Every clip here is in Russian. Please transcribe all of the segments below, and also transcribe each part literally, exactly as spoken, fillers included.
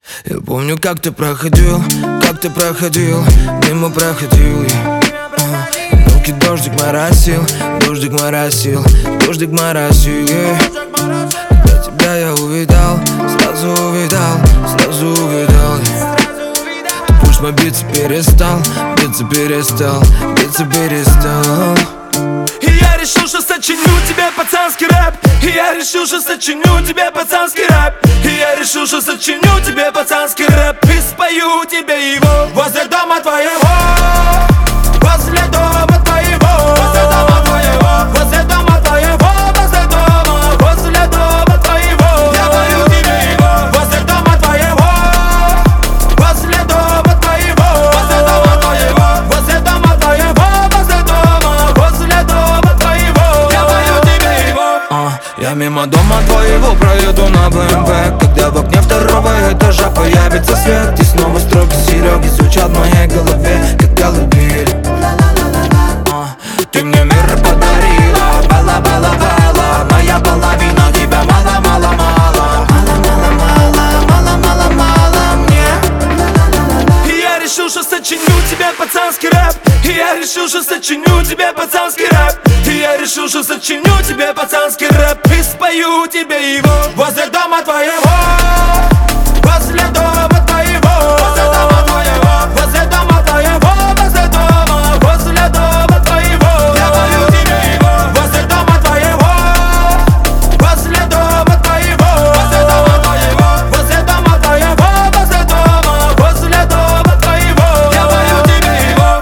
Я помню, как ты проходил, как ты проходил, мимо проходил я. Руки дождик моросил, дождик моросил, дождик моросил, yeah. Когда тебя я увидал, сразу увидал, сразу увидал, yeah. Ты пульс мой биться перестал, биться перестал, биться перестал. И я решил, что сочиню тебе пацанский рэп. И я решил, что сочиню тебе пацанский рэп. И я решил, что сочиню тебе пацанский рэп. И спою тебе его возле дома твоего. Возле дома твоего. Возле дома твоего. Возле дома твоего. Возле дома. Возле дома твоего. Я пою тебе его возле дома твоего. Возле дома твоего. Возле дома твоего. Возле дома твоего. Возле дома. Возле дома твоего. Я пою тебе его. uh, Я мимо дома твоего проеду на бэ эм вэ. Когда в окне второго этажа появится свет, и снова строки Сереги звучат в моей голове, как колыбель. uh, Ты мне мир подарила, бала, бала, бала. Моя половина тебя мало, мало, мало. Мало, мало, мало, мало, мало, мало мне. И я решил, что сочиню тебе пацанский рэп. И я решил, что сочиню тебе пацанский рэп. И я решил, что сочиню тебе пацанский рэп. И спою тебе его возле дома твоего. Возле дома твоего. Возле дома твоего. Возле дома твоего. Возле дома. Возле дома твоего. Я пою тебе его возле дома твоего. Возле дома твоего. Возле дома твоего. Возле дома твоего. Возле дома. Возле дома твоего. Я пою тебе его.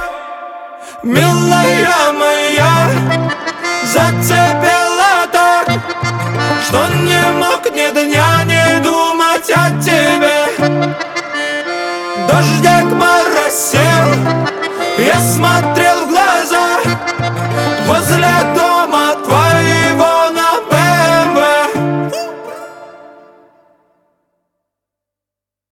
Милая моя, зацепила так, что не мог ни дня не думать о тебе. Дождик моросил, я смотрел